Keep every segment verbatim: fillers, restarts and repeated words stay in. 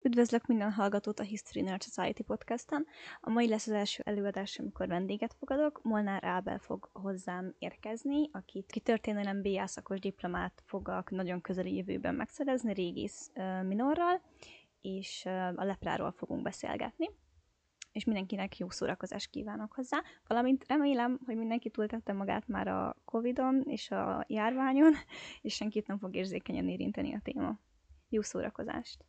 Üdvözlök minden hallgatót a History Nerd Society podcasten. A mai lesz az első előadás, amikor vendéget fogadok. Molnár Ábel fog hozzám érkezni, akit ki történelem bé á szakos diplomát fogok nagyon közeli jövőben megszerezni, régész uh, minorral, és uh, a lepráról fogunk beszélgetni. És mindenkinek jó szórakozást kívánok hozzá, valamint remélem, hogy mindenki túltette magát már a Covidon és a járványon, és senkit nem fog érzékenyen érinteni a téma. Jó szórakozást!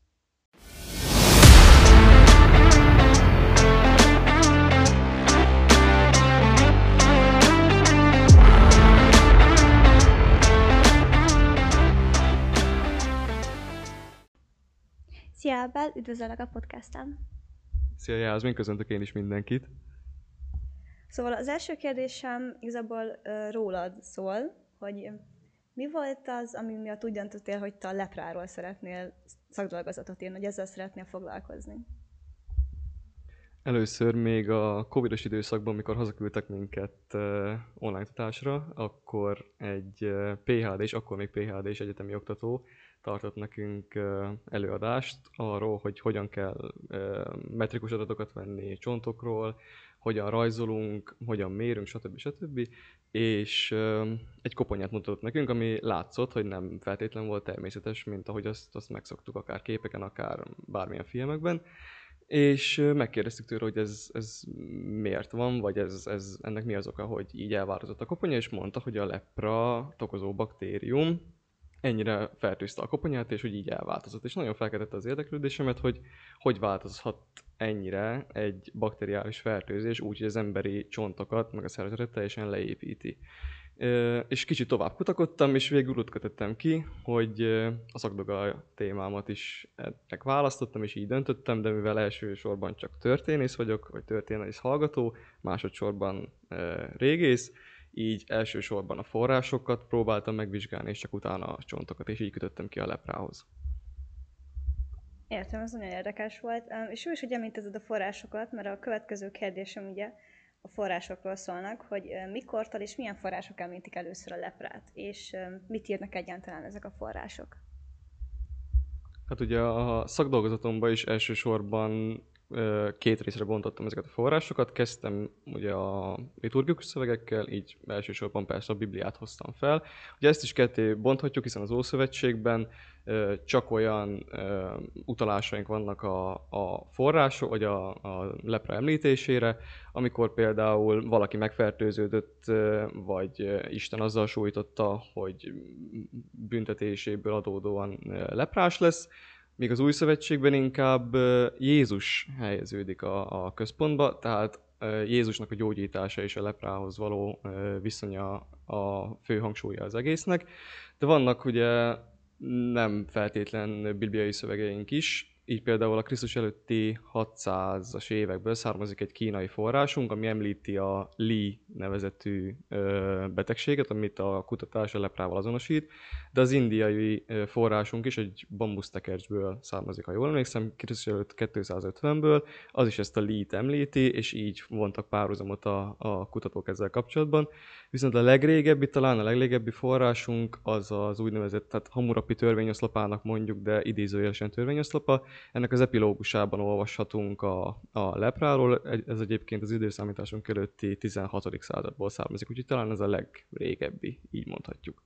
Szia Ábel, üdvözöllek a podcasten! Szia Jászmin, köszöntök én is mindenkit! Szóval az első kérdésem igazából uh, rólad szól, hogy mi volt az, ami miatt úgy döntöttél, hogy te a lepráról szeretnél szakdolgozatot írni, hogy ezzel szeretnél foglalkozni? Először még a covidos időszakban, mikor hazaküldtek minket uh, online oktatásra, akkor egy uh, pé há dés, akkor még pé há dés egyetemi oktató tartott nekünk uh, előadást arról, hogy hogyan kell uh, metrikus adatokat venni csontokról, hogyan rajzolunk, hogyan mérünk, stb. stb. És uh, egy koponyát mutatott nekünk, ami látszott, hogy nem feltétlen volt természetes, mint ahogy azt, azt megszoktuk akár képeken, akár bármilyen filmekben. És megkérdeztük tőle, hogy ez, ez miért van, vagy ez, ez, ennek mi az oka, hogy így elváltozott a koponya, és mondta, hogy a lepra okozó baktérium ennyire fertőzte a koponyát, és hogy így elváltozott. És nagyon felkeltette az érdeklődésemet, hogy hogy változhat ennyire egy bakteriális fertőzés úgy, hogy az emberi csontokat, meg a szervezetet teljesen leépíti. És kicsit tovább kutakodtam, és végül úgy kötöttem ki, hogy a szakdoga témámat is ennek választottam, és így döntöttem, de mivel elsősorban csak történész vagyok, vagy történész hallgató, másodszorban régész, így elsősorban a forrásokat próbáltam megvizsgálni, és csak utána a csontokat, és így kötöttem ki a leprához. Értem, ez nagyon érdekes volt. És jó is, hogy említetted a forrásokat, mert a következő kérdésem ugye a forrásokról szólnak, hogy mikortól és milyen források említik először a leprát, és mit írnak egyáltalán ezek a források? Hát ugye a szakdolgozatomban is elsősorban két részre bontottam ezeket a forrásokat. Kezdtem ugye a liturgikus szövegekkel, így elsősorban persze a Bibliát hoztam fel. Ugye ezt is ketté bonthatjuk, hiszen az Ószövetségben csak olyan utalásaink vannak a, a források, vagy a, a lepra említésére, amikor például valaki megfertőződött, vagy Isten azzal sújtotta, hogy büntetéséből adódóan leprás lesz, míg az Új Szövetségben inkább Jézus helyeződik a, a központba, tehát Jézusnak a gyógyítása és a leprához való viszonya a fő hangsúlya az egésznek. De vannak ugye nem feltétlen bibliai szövegeink is, így például a Krisztus előtti hatszázas évekből származik egy kínai forrásunk, ami említi a Li nevezetű betegséget, amit a kutatás a leprával azonosít, de az indiai forrásunk is egy bambusztekercsből származik, ha jól emlékszem, Krisztus előtt kétszázötvenből, az is ezt a Lit említi, és így vontak párhuzamot a, a kutatók ezzel kapcsolatban. Viszont a legrégebbi, talán a legrégebbi forrásunk az az úgynevezett, tehát Hammurapi törvényoszlopának mondjuk, de idézőjelesen törvényoszlopa. Ennek az epilógusában olvashatunk a, a lepráról, ez egyébként az időszámításunk előtti tizenhatodik századból származik, úgyhogy talán ez a legrégebbi, így mondhatjuk.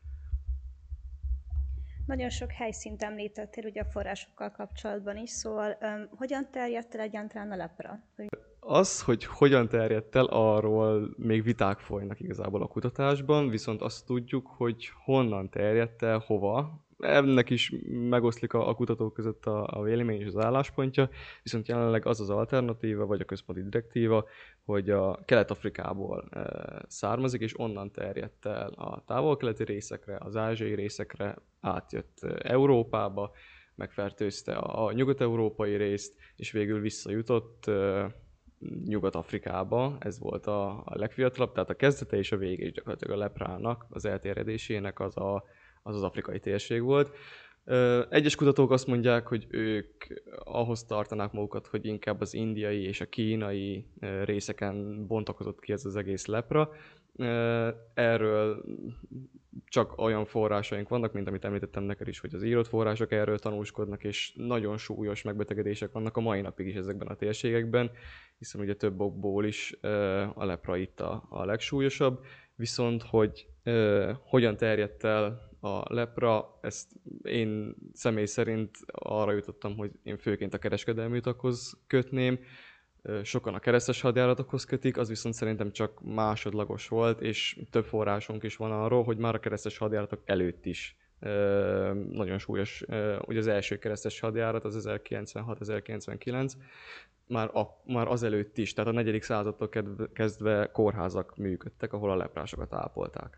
Nagyon sok helyszínt említettél ugye a forrásokkal kapcsolatban is, szóval um, hogyan terjedt el egyáltalán a lepra? Az, hogy hogyan terjedt el, arról még viták folynak igazából a kutatásban, viszont azt tudjuk, hogy honnan terjedt el, hova. Ennek is megoszlik a, a kutatók között a, a vélemény és az álláspontja, viszont jelenleg az az alternatíva, vagy a központi direktíva, hogy a Kelet-Afrikából e, származik, és onnan terjedt el a távol-keleti részekre, az ázsiai részekre, átjött Európába, megfertőzte a, a nyugat-európai részt, és végül visszajutott e, Nyugat-Afrikába, ez volt a, a legfiatalabb, tehát a kezdete és a vége is gyakorlatilag a leprának, az elterjedésének az a az az afrikai térség volt. Egyes kutatók azt mondják, hogy ők ahhoz tartanák magukat, hogy inkább az indiai és a kínai részeken bontakozott ki ez az egész lepra. Erről csak olyan forrásaink vannak, mint amit említettem neked is, hogy az írott források erről tanúskodnak, és nagyon súlyos megbetegedések vannak a mai napig is ezekben a térségekben, hiszen ugye több okból is a lepra itt a, a legsúlyosabb, viszont hogy hogyan terjedt el a lepra, ezt én személy szerint arra jutottam, hogy én főként a kereskedelmi utakhoz kötném, sokan a keresztes hadjáratokhoz kötik, az viszont szerintem csak másodlagos volt, és több forrásunk is van arról, hogy már a keresztes hadjáratok előtt is nagyon súlyos, ugye az első keresztes hadjárat az ezerkilencvenhat-ezerkilencvenkilenc, már, a, már azelőtt is, tehát a negyedik századtól kezdve kórházak működtek, ahol a leprásokat ápolták.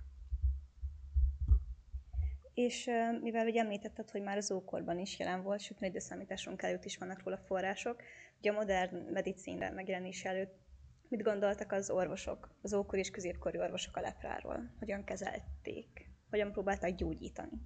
És mivel ugye említetted, hogy már az ókorban is jelen volt, sőt, időszámításunk előtt is vannak róla források, ugye a modern medicinre megjelenése előtt mit gondoltak az orvosok, az ókori és középkori orvosok a lepráról? Hogyan kezelték? Hogyan próbálták gyógyítani?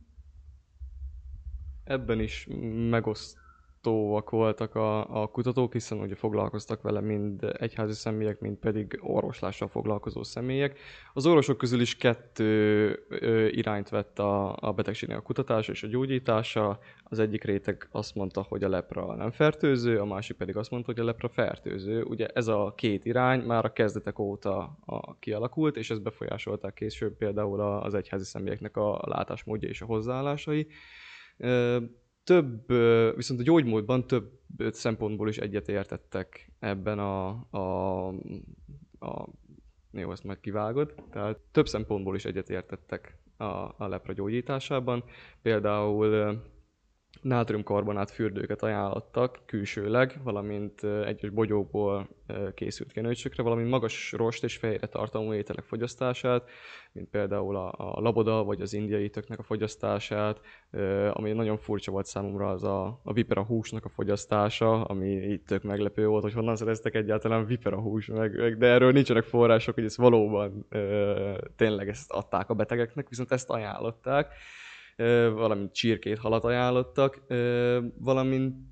Ebben is megosztóak voltak a, a kutatók, hiszen ugye foglalkoztak vele mind egyházi személyek, mind pedig orvoslással foglalkozó személyek. Az orvosok közül is kettő ö, irányt vett a, a betegségnek a kutatása és a gyógyítása. Az egyik réteg azt mondta, hogy a lepra nem fertőző, a másik pedig azt mondta, hogy a lepra fertőző. Ugye ez a két irány már a kezdetek óta a, kialakult, és ez befolyásolták később például az egyházi személyeknek a látásmódja és a hozzáállásai. Több, viszont a gyógymódban több szempontból is egyetértettek ebben a, a, a jó, ezt majd kivágod, tehát több szempontból is egyetértettek a, a lepra gyógyításában. Például nátriumkarbonát fürdőket ajánlottak külsőleg, valamint egyes bogyókból készült kenőcsökre, valamint magas rost és fehérje tartalmú ételek fogyasztását, mint például a, a laboda vagy az indiai töknek a fogyasztását, ami nagyon furcsa volt számomra, az a, a vipera húsnak a fogyasztása, ami így tök meglepő volt, hogy honnan szereztek egyáltalán vipera hús, meg, meg, de erről nincsenek források, hogy ezt valóban tényleg ezt adták a betegeknek, viszont ezt ajánlották. Valamint csirkét, halat ajánlottak, valamint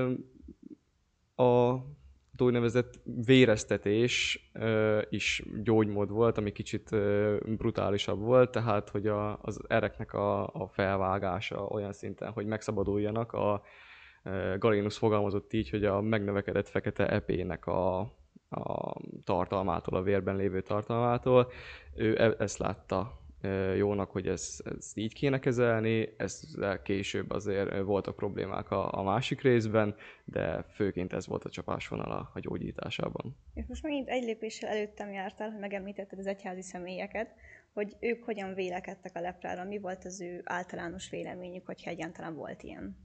a úgynevezett véreztetés is gyógymód volt, ami kicsit brutálisabb volt, tehát hogy a, az ereknek a, a felvágása olyan szinten, hogy megszabaduljanak. A Galenus fogalmazott így, hogy a megnövekedett fekete epének a, a tartalmától, a vérben lévő tartalmától, ő ezt látta jónak, hogy ezt, ezt így kéne kezelni, ezzel később azért voltak problémák a, a másik részben, de főként ez volt a csapásvonal a gyógyításában. És most megint egy lépéssel előttem jártál, hogy megemlítetted az egyházi személyeket, hogy ők hogyan vélekedtek a leprára, mi volt az ő általános véleményük, hogyha egyáltalán volt ilyen?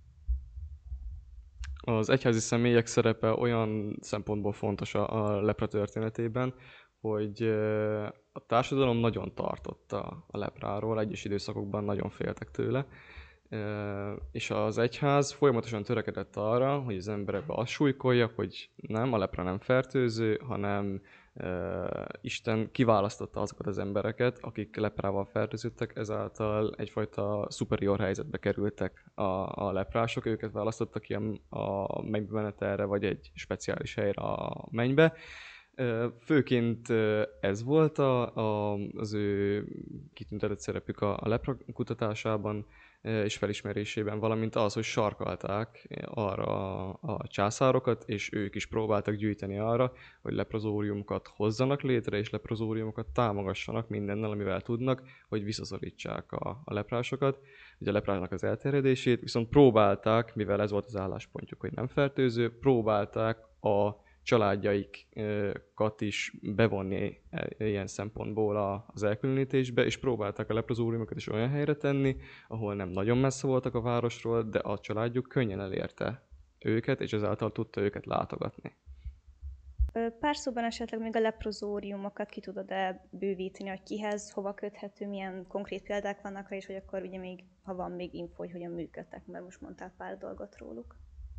Az egyházi személyek szerepe olyan szempontból fontos a, a lepra történetében, hogy a társadalom nagyon tartott a, a lepráról, egyes időszakokban nagyon féltek tőle, és az egyház folyamatosan törekedett arra, hogy az emberekbe azt súlykolja, hogy nem, a lepra nem fertőző, hanem Isten kiválasztotta azokat az embereket, akik leprával fertőzöttek, ezáltal egyfajta superior helyzetbe kerültek a, a leprások, őket választotta ki a, a mennybemenetelre, vagy egy speciális helyre a mennybe. Főként ez volt a, a, az ő kitüntetett szerepük a, a lepra kutatásában és felismerésében, valamint az, hogy sarkalták arra a, a császárokat, és ők is próbáltak gyűjteni arra, hogy leprozóriumokat hozzanak létre, és leprozóriumokat támogassanak mindennel, amivel tudnak, hogy visszaszorítsák a, a leprásokat, ugye a leprásnak az elterjedését, viszont próbálták, mivel ez volt az álláspontjuk, hogy nem fertőző, próbálták a családjaikat is bevonni ilyen szempontból az elkülönítésbe, és próbálták a leprozóriumokat is olyan helyre tenni, ahol nem nagyon messze voltak a városról, de a családjuk könnyen elérte őket, és ezáltal tudta őket látogatni. Pár szóban esetleg még a leprozóriumokat ki tudod-e bővíteni, hogy kihez, hova köthető, milyen konkrét példák vannak rá, és hogy akkor ugye még, ha van még info, hogy hogyan működtek, mert most mondtál pár dolgot róluk.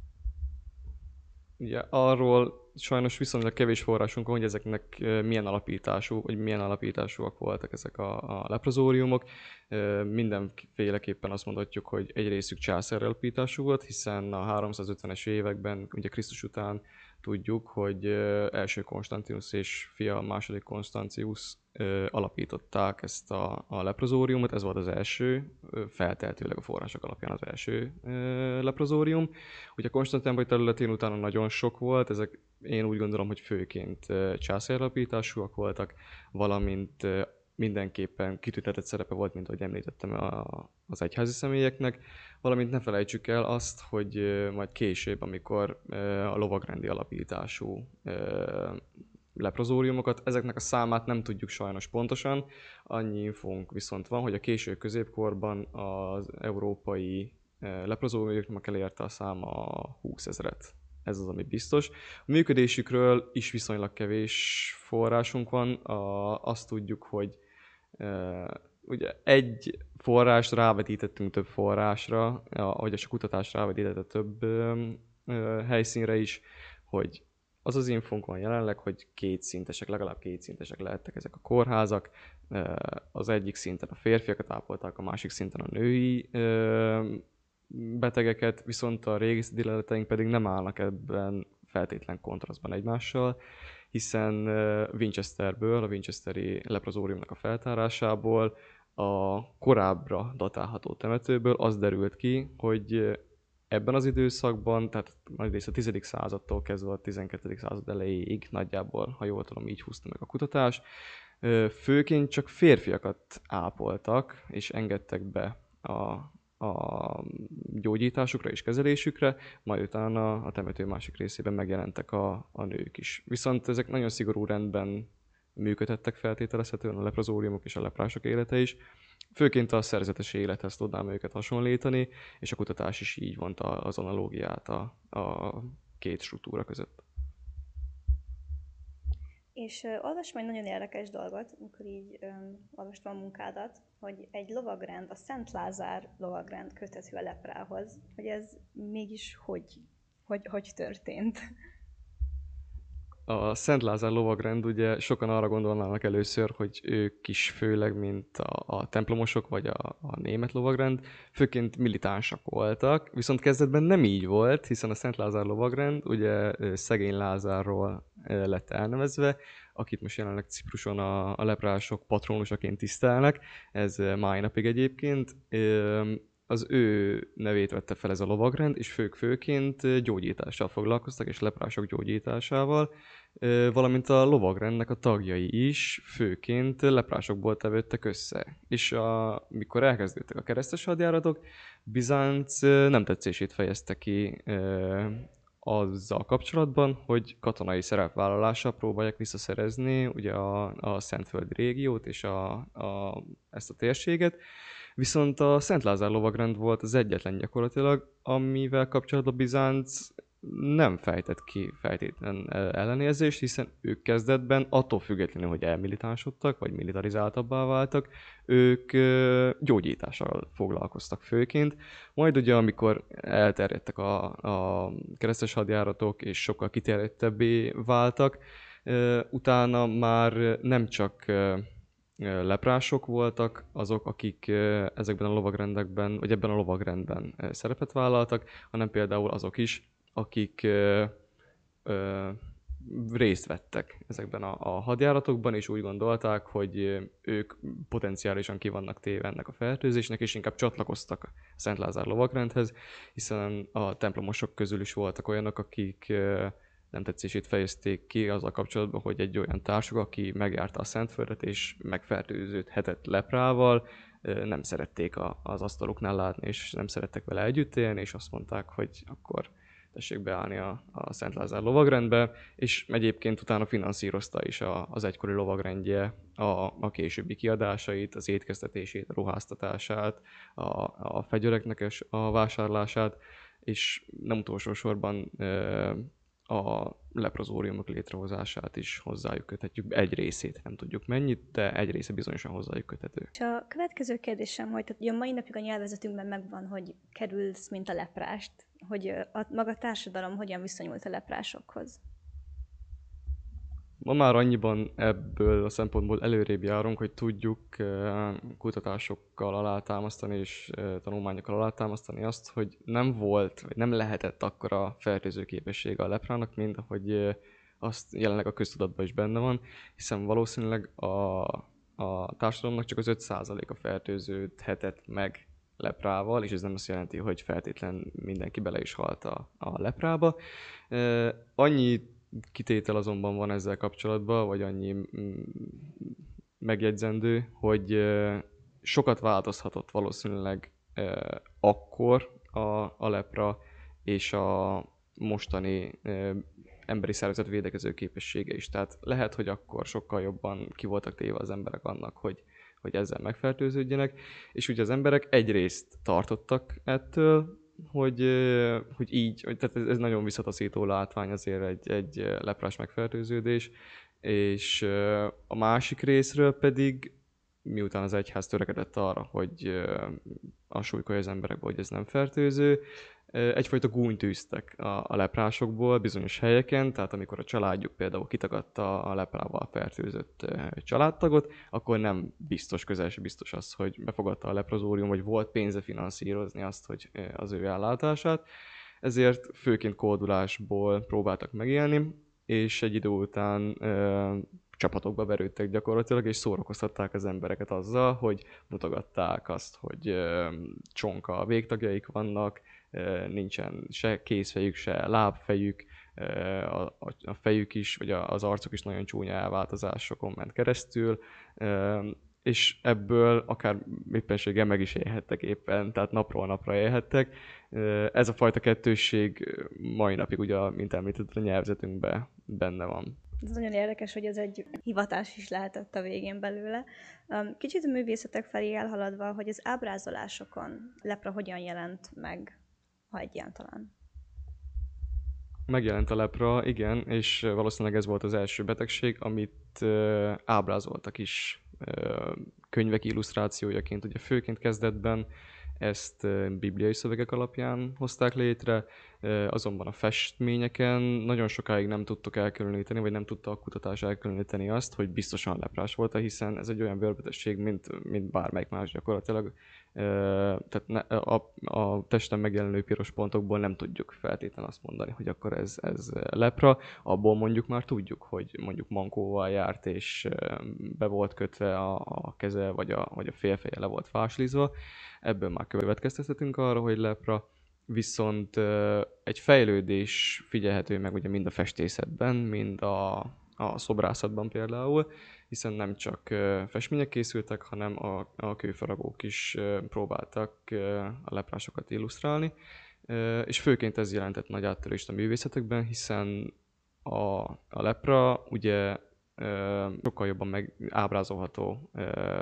Ugye arról sajnos viszonylag kevés forrásunk van, hogy ezeknek milyen alapítású, vagy milyen alapításúak voltak ezek a, a leprozóriumok. Mindenféleképpen azt mondhatjuk, hogy egy részük császár alapítású volt, hiszen a háromszázötvenes években, ugye Krisztus után tudjuk, hogy első Konstantius és fia második Konstancius ö, alapították ezt a, a leprozóriumot, ez volt az első, ö, feltehetőleg a források alapján az első ö, leprozórium. Ugye Konstantinopol területén utána nagyon sok volt, ezek én úgy gondolom, hogy főként ö, császári alapításúak voltak, valamint ö, mindenképpen kitüntetett szerepe volt, mint ahogy említettem, a, az egyházi személyeknek, valamint ne felejtsük el azt, hogy ö, majd később, amikor ö, a lovagrendi alapítású ö, leprozóriumokat. Ezeknek a számát nem tudjuk sajnos pontosan, annyi infónk viszont van, hogy a késő középkorban az európai leprozóriumoknak elérte a száma a húszezret. Ez az, ami biztos. A működésükről is viszonylag kevés forrásunk van. A, azt tudjuk, hogy e, ugye egy forrást rávetítettünk több forrásra, ahogy a kutatás rávetítette több e, e, helyszínre is, hogy az az infónk van jelenleg, hogy kétszintesek, legalább kétszintesek lehettek ezek a kórházak. Az egyik szinten a férfiakat ápolták, a másik szinten a női betegeket, viszont a régészeti leleteink pedig nem állnak ebben feltétlen kontrasztban egymással, hiszen Winchesterből, a Winchesteri leprozóriumnak a feltárásából, a korábbra datálható temetőből az derült ki, hogy ebben az időszakban, tehát nagyrészt a tizedik századtól kezdve a tizenkettedik század elejéig nagyjából, ha jól tudom, így húzta meg a kutatás, főként csak férfiakat ápoltak, és engedtek be a, a gyógyításukra és kezelésükre, majd utána a temető másik részében megjelentek a, a nők is. Viszont ezek nagyon szigorú rendben működhettek feltételezhetően a leprozóriumok és a leprások élete is. Főként a szerzetes élethez tudnám őket hasonlítani, és a kutatás is így vonta az analógiát a, a két struktúra között. És uh, olvastam egy nagyon érdekes dolgot, amikor így um, olvastam a munkádat, hogy egy lovagrend, a Szent Lázár lovagrend köthető a leprához, hogy ez mégis hogy, hogy, hogy történt? A Szent Lázár lovagrend, ugye sokan arra gondolnának először, hogy ők is főleg, mint a, a templomosok vagy a, a német lovagrend, főként militánsak voltak, viszont kezdetben nem így volt, hiszen a Szent Lázár lovagrend ugye szegény Lázárról lett elnevezve, akit most jelenleg Cipruson a, a leprások patronusaként tisztelnek, ez mai napig egyébként. Az ő nevét vette fel ez a lovagrend, és fők főként gyógyítással foglalkoztak, és leprások gyógyításával, valamint a lovagrendnek a tagjai is főként leprásokból tevődtek össze. És a, mikor elkezdődtek a keresztes hadjáratok, Bizánc nem tetszését fejezte ki azzal kapcsolatban, hogy katonai szerepvállalással próbálják visszaszerezni ugye a, a Szentföldi régiót és a, a, ezt a térséget. Viszont a Szent Lázár lovagrend volt az egyetlen gyakorlatilag, amivel kapcsolatban Bizánc nem fejtett ki feltétlen ellenérzést, hiszen ők kezdetben, attól függetlenül, hogy elmilitánsodtak, vagy militarizáltabbá váltak, ők gyógyítással foglalkoztak főként. Majd ugye, amikor elterjedtek a, a keresztes hadjáratok, és sokkal kiterjedtebbé váltak, utána már nem csak leprások voltak azok, akik ezekben a lovagrendekben, vagy ebben a lovagrendben szerepet vállaltak, hanem például azok is, akik ö, ö, részt vettek ezekben a, a hadjáratokban, és úgy gondolták, hogy ők potenciálisan ki vannak téve ennek a fertőzésnek, és inkább csatlakoztak a Szent Lázár lovagrendhez, hiszen a templomosok közül is voltak olyanok, akik ö, nem tetszését fejezték ki azzal kapcsolatban, hogy egy olyan társuk, aki megjárta a Szentföldet és megfertőződhetett leprával, nem szerették a, az asztaluknál látni, és nem szerettek vele együtt élni, és azt mondták, hogy akkor tessék beállni a, a Szent Lázár lovagrendbe, és egyébként utána finanszírozta is a, az egykori lovagrendje a, a későbbi kiadásait, az étkeztetését, a ruháztatását, a, a fegyvereknek a vásárlását, és nem utolsó sorban a leprozóriumok létrehozását is hozzájuk köthetjük. Egy részét nem tudjuk mennyit, de egy része bizonyosan hozzájuk köthető. És a következő kérdésem, hogy tehát, ugye a mai napig a nyelvezetünkben megvan, hogy kerülsz, mint a leprást, hogy a maga társadalom hogyan viszonyult a leprásokhoz. Ma már annyiban ebből a szempontból előrébb járunk, hogy tudjuk kutatásokkal alátámasztani és tanulmányokkal alátámasztani azt, hogy nem volt, vagy nem lehetett akkora fertőző képessége a leprának, mint ahogy azt jelenleg a köztudatban is benne van, hiszen valószínűleg a, a társadalomnak csak az öt százaléka fertőződhetett meg leprával, és ez nem azt jelenti, hogy feltétlen mindenki bele is halt a, a leprába. E, annyi kitétel azonban van ezzel kapcsolatban, vagy annyi mm, megjegyzendő, hogy e, sokat változhatott valószínűleg e, akkor a, a lepra, és a mostani e, emberi szervezet védekező képessége is. Tehát lehet, hogy akkor sokkal jobban ki voltak téve az emberek annak, hogy, hogy ezzel megfertőződjenek, és ugye az emberek egyrészt tartottak ettől, hogy, hogy így, hogy, tehát ez nagyon visszataszító látvány azért egy, egy leprás megfertőződés, és a másik részről pedig, miután az egyház törekedett arra, hogy a súlykolja az emberekbe, hogy ez nem fertőző, egyfajta gúnyt űztek a, a leprásokból bizonyos helyeken, tehát amikor a családjuk például kitagadta a leprával fertőzött családtagot, akkor nem biztos, közel sem biztos az, hogy befogadta a leprozórium, vagy volt pénze finanszírozni azt, hogy az ő ellátását. Ezért főként koldulásból próbáltak megélni, és egy idő után ö, csapatokba verődtek gyakorlatilag, és szórakoztatták az embereket azzal, hogy mutogatták azt, hogy ö, csonka végtagjaik vannak, nincsen se kézfejük, se lábfejük, a, a fejük is, vagy az arcuk is nagyon csúnya elváltozásokon ment keresztül, és ebből akár éppenséggel meg is élhettek éppen, tehát napról napra élhettek. Ez a fajta kettősség mai napig, ugye, mint említett, a nyelvezetünkben benne van. Ez nagyon érdekes, hogy ez egy hivatás is lehetett a végén belőle. Kicsit a művészetek felé elhaladva, hogy az ábrázolásokon lepra hogyan jelent meg, ha egyáltalán. Megjelent a lepra, igen, és valószínűleg ez volt az első betegség, amit ábrázoltak is könyvek illusztrációjaként. Ugye főként kezdetben ezt bibliai szövegek alapján hozták létre, azonban a festményeken nagyon sokáig nem tudtuk elkülöníteni, vagy nem tudta a kutatás elkülöníteni azt, hogy biztosan leprás volt, hiszen ez egy olyan bőrbetegség, mint, mint bármelyik más gyakorlatilag. Tehát ne, a, a testen megjelenő piros pontokból nem tudjuk feltétlenül azt mondani, hogy akkor ez, ez lepra. Abból mondjuk már tudjuk, hogy mondjuk mankóval járt, és be volt kötve a, a keze, vagy a, vagy a félfeje le volt fáslizva. Ebből már következtethetünk arra, hogy lepra. Viszont egy fejlődés figyelhető meg ugye mind a festészetben, mind a, a szobrászatban például, hiszen nem csak festmények készültek, hanem a, a kőfaragók is próbáltak a leprásokat illusztrálni, és főként ez jelentett nagy áttörést a művészetekben, hiszen a, a lepra ugye sokkal jobban meg ábrázolható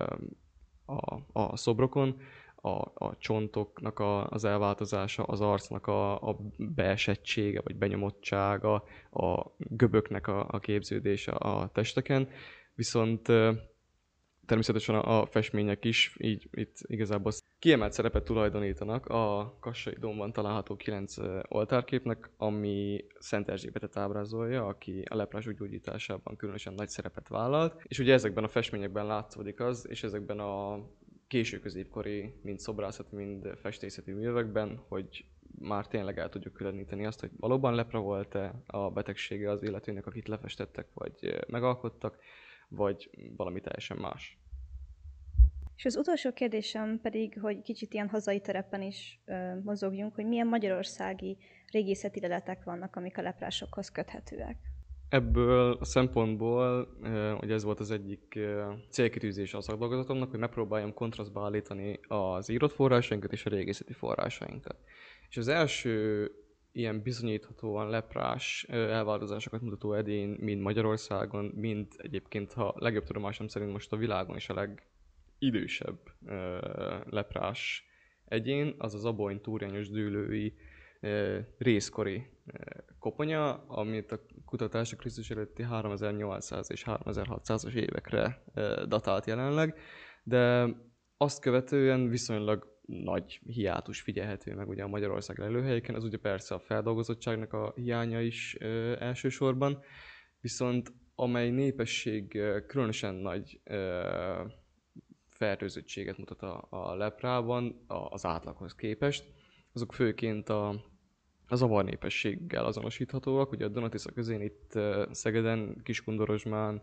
a, a szobrokon, A, a csontoknak a, az elváltozása, az arcnak a, a beesettsége, vagy benyomottsága, a göböknek a, a képződése a testeken, viszont természetesen a, a festmények is így itt igazából kiemelt szerepet tulajdonítanak a Kassai Dómban található kilenc oltárképnek, ami Szent Erzsébetet ábrázolja, aki a leprások gyógyításában különösen nagy szerepet vállalt, és ugye ezekben a festményekben látszódik az, és ezekben a késő középkori, mind szobrászati, mind festészeti művekben, hogy már tényleg el tudjuk különíteni azt, hogy valóban lepra volt-e a betegsége az illetőnek, akit lefestettek, vagy megalkottak, vagy valami teljesen más. És az utolsó kérdésem pedig, hogy kicsit ilyen hazai terepen is ö, mozogjunk, hogy milyen magyarországi régészeti leletek vannak, amik a leprásokhoz köthetőek. Ebből a szempontból, hogy ez volt az egyik célkitűzése a szakdolgozatomnak, hogy megpróbáljam kontrasztba állítani az írott forrásainkat és a régészeti forrásainkat. És az első ilyen bizonyíthatóan leprás elváltozásokat mutató edény mind Magyarországon, mind egyébként, ha legjobb tudomásom szerint most a világon is a legidősebb leprás egyén, az az abony túrjányos dűlői részkori koponya, amit a kutatás a Krisztus előtti háromezer-nyolcszáz és háromezer-hatszázas évekre datált jelenleg, de azt követően viszonylag nagy hiátus figyelhető meg ugye a Magyarország lelőhelyeken, az ugye persze a feldolgozottságnak a hiánya is elsősorban, viszont amely népesség különösen nagy fertőzöttséget mutat a, a leprában az átlaghoz képest, azok főként a a zavar népességgel azonosíthatóak. Ugye a Donatiszta közén itt Szegeden, Kiskundorozsmán,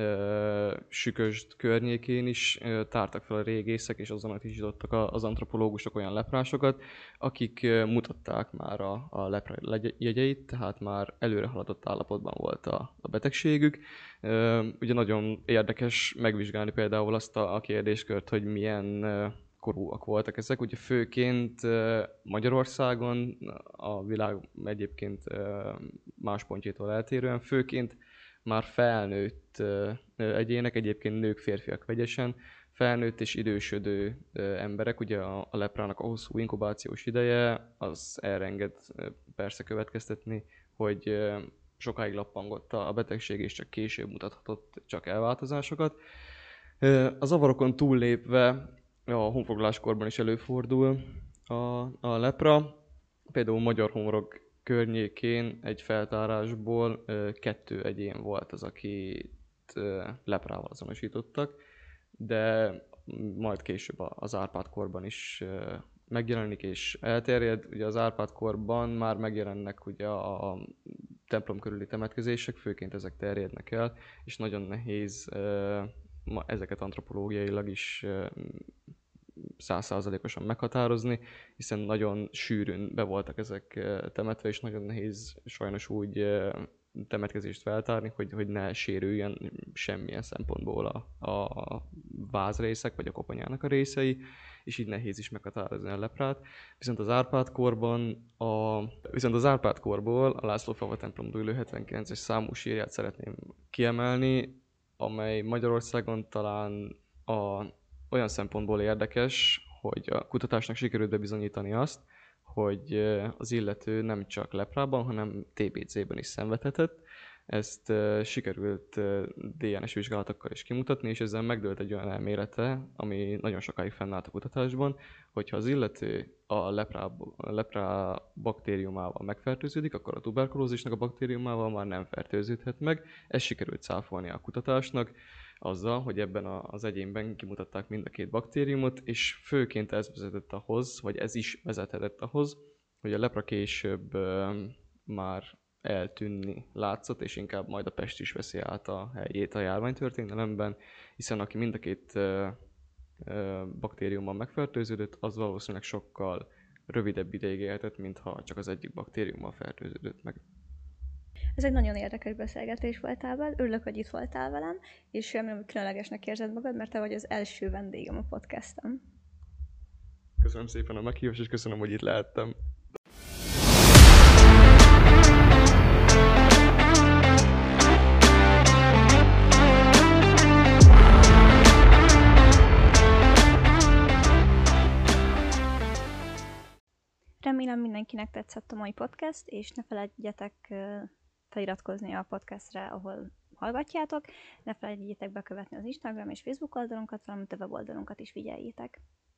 Sükösd környékén is tártak fel a régészek, és azonosítottak az antropológusok olyan leprásokat, akik mutatták már a, a lepra jegyeit, tehát már előre haladott állapotban volt a, a betegségük. Ugye nagyon érdekes megvizsgálni például azt a, a kérdéskört, hogy milyen korúak voltak ezek. Ugye főként Magyarországon, a világ egyébként más pontjától eltérően, főként már felnőtt egyének, egyébként nők, férfiak vegyesen, felnőtt és idősödő emberek, ugye a, a leprának a hosszú inkubációs ideje, az erre enged persze következtetni, hogy sokáig lappangott a betegség, és csak később mutathatott csak elváltozásokat. A zavarokon túllépve a honfoglaláskorban is előfordul a, a lepra. Például Magyarhomorog környékén egy feltárásból kettő egyén volt az, akit leprával azonosítottak, de majd később az Árpád-korban is megjelenik és elterjed. Ugye az Árpád-korban már megjelennek ugye a templom körüli temetkezések, főként ezek terjednek el, és nagyon nehéz ezeket antropológiailag is száz százalékosan meghatározni, hiszen nagyon sűrűn be voltak ezek temetve, és nagyon nehéz sajnos úgy temetkezést feltárni, hogy, hogy ne sérüljön semmilyen szempontból a, a vázrészek, vagy a koponyának a részei, és így nehéz is meghatározni a leprát. Viszont az Árpád-korban, a, viszont az Árpád-korból a László-falva templom dúlő hetvenkilences számú sírját szeretném kiemelni, amely Magyarországon talán a, olyan szempontból érdekes, hogy a kutatásnak sikerült bebizonyítani azt, hogy az illető nem csak leprában, hanem té bé cében is szenvedhetett. Ezt uh, sikerült uh, dé en es vizsgálatokkal is kimutatni, és ezzel megdőlt egy olyan elmélete, ami nagyon sokáig fennállt a kutatásban, hogyha az illető a leprá, a leprá baktériumával megfertőződik, akkor a tuberkulózisnak a baktériumával már nem fertőződhet meg. Ez sikerült cáfolni a kutatásnak azzal, hogy ebben az egyénben kimutatták mind a két baktériumot, és főként ez vezetett ahhoz, vagy ez is vezethetett ahhoz, hogy a lepra később uh, már eltűnni látszott, és inkább majd a pest is veszi át a helyét a járványtörténelemben, hiszen aki mind a két uh, uh, baktériummal megfertőződött, az valószínűleg sokkal rövidebb ideig élhetett, mintha csak az egyik baktériummal fertőződött meg. Ez egy nagyon érdekes beszélgetés volt Ábel, örülök, hogy itt voltál velem, és remélem, hogy különlegesnek érzed magad, mert te vagy az első vendégem a podcastem. Köszönöm szépen a meghívást, és köszönöm, hogy itt lehettem. Remélem mindenkinek tetszett a mai podcast, és ne feledjetek feliratkozni a podcastre, ahol hallgatjátok. Ne felejtjétek bekövetni az Instagram és Facebook oldalunkat, valamint a weboldalunkat is figyeljétek.